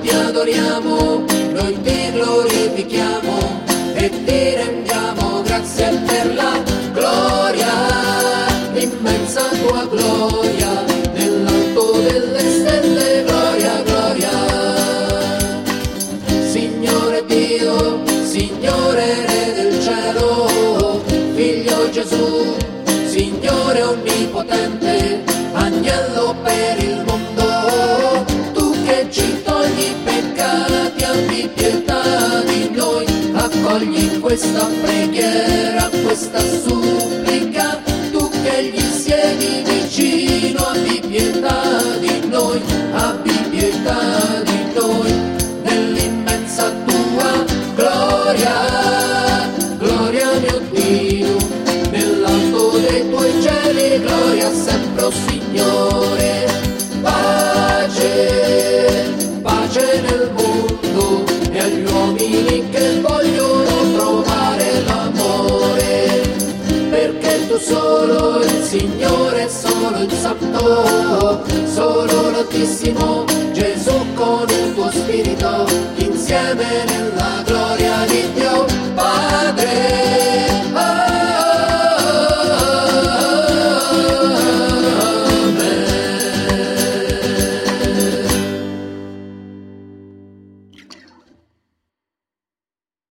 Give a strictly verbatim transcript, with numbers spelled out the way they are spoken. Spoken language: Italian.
ti adoriamo, noi ti glorifichiamo e ti rendiamo grazie per la gloria, l'immensa tua gloria, nell'alto delle stelle, gloria, gloria. Signore Dio, Signore Re del cielo, Figlio Gesù, Signore onnipotente, agnello per il mondo, tu che ci togli i peccati, abbi pietà di noi, accogli questa preghiera, questa supplica, tu che gli siedi vicino, abbi pietà di noi, abbi pietà di noi, nell'immensa tua gloria, gloria mio Dio, nell'alto dei tuoi cieli, gloria sempre, o Signore. Pace, pace nel mondo e agli uomini che vogliono trovare l'amore, perché tu solo il Signore, solo il Santo, solo l'Altissimo, Gesù con il tuo Spirito, insieme nella